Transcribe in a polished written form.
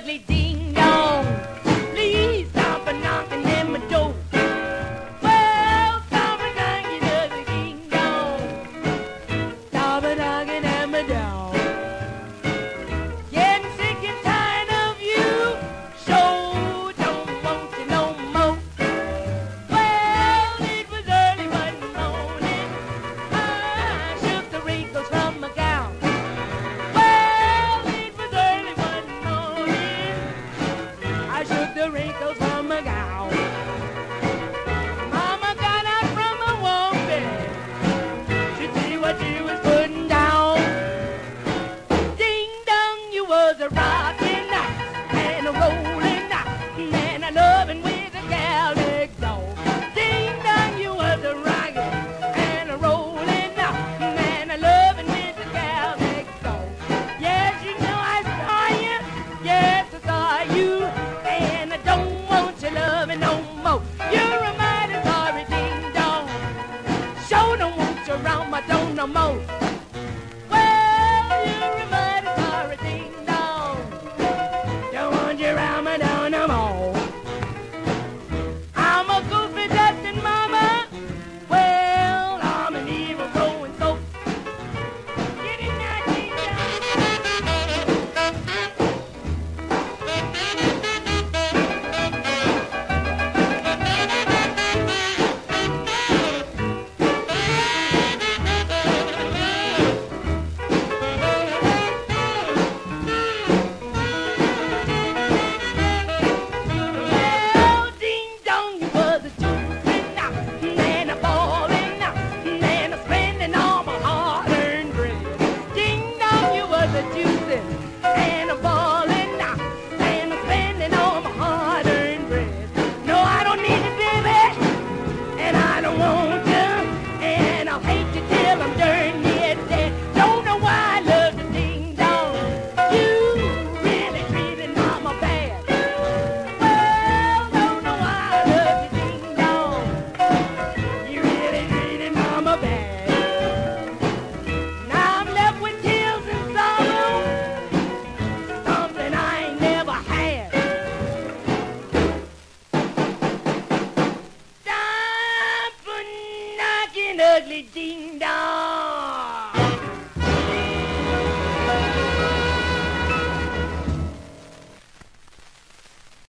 ugly ding dong. Please stop a knocking at my door. Well, stop a knocking at the ding dong. Stop a knocking at my door. Getting sick and tired of you. So don't want you no more. Well, it was early one morning. I shook the wrinkles from my gown. I shook the wrinkles from my gown. Mama got out from her warm bed to see what she was putting down. Ding dong, you was a rockin' and a rollin' and a lovin' with a gal next door. Ding dong, you was a rockin' and a rollin' and a lovin' with a gal next door. Yes, you know I saw you. Yes, I saw you. Don't want your loving no more. You're a mighty sorry ding dong. Sure don't want you around my door no more.